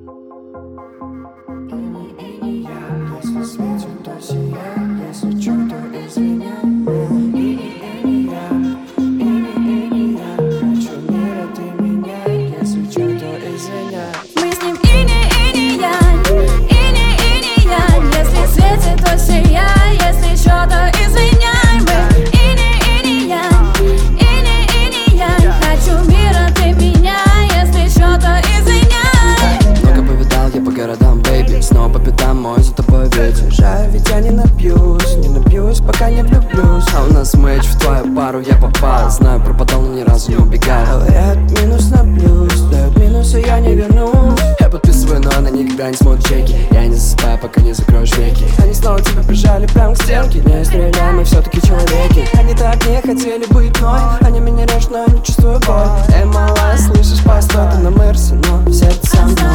Если светит, то сияй, если чё, то извиняй. Хочу мира, ты меня, если чё, то извиняй. Мы с ним инь-инь-янь, инь-инь-янь. Если светит, то сияй, если чё, то извиняй. Мы инь-инь-янь, инь-инь-янь. Хочу мира, ты меня, если чё, то извиняй. Много повидал я по городам, бэйби, снова по пятам мой за тобой ветер. Жаль, ведь я не напьюсь, пока не влюблюсь. А у нас мэч, в твою пару я попал. Знаю, пропадал, но ни разу не убегал. Говорят, минус на плюс, дают минусы, я не вернусь. Я подписываю, но она никогда не смотрит чеки. Я не засыпаю, пока не закроешь веки. Они снова тебя прижали прям к стенке. Не стреляй, мы все-таки человеки. Они так не хотели быть мной. Они меня режут, но я не чувствую боль. Эй, малая, слышишь, постой, ты на Мерсе, но в сердце со мной.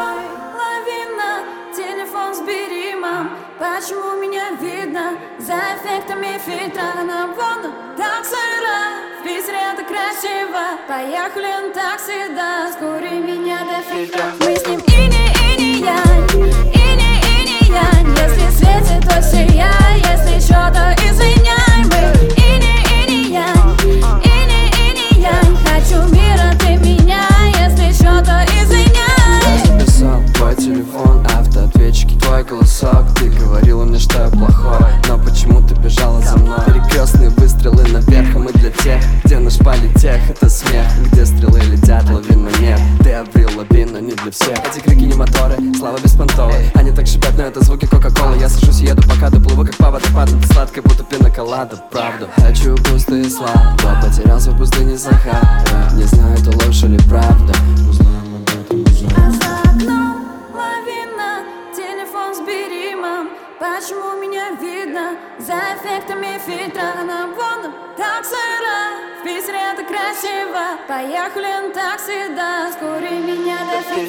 Лавина, телефон сбери, мам. Почему меня видно за эффектами фильтра? На волну так сыро, в Питере так красиво. Поехали на такси, да, скори меня до фильтра. Мы с ним инь-инь-янь, инь-инь-янь. Если светит, то сияй, если чё, то извиняй. Мы инь-инь-янь, инь-инь-янь. Хочу мира, ты меня, если чё, то извиняй. Я записал твой телефон, автоответчики, твой голосок. Ты говорила мне, что я плохой, но почему ты бежала за мной? Перекрестные выстрелы наверх, а мы для тех, где наш политех. Это смех, где стрелы летят, лавин нет. Ты обрил лавин, но не для всех. Эти крики не моторы, слава беспонтовая. Они так шипят, но это звуки кока-колы. Я сажусь и еду, пока доплыву, как по водопаду. Ты сладкая, будто пиноколада, правду. Хочу пустые слова, потерялся в пустыне Сахара. Не знаю, это ложь или правда. Узнаем об этом уже. А за окном лавина, телефон сбери, мам. Почему меня видно за эффектами фильтра? На волну так сыро, в Питере так красиво. Поехали на такси, да, скори меня до фильтра.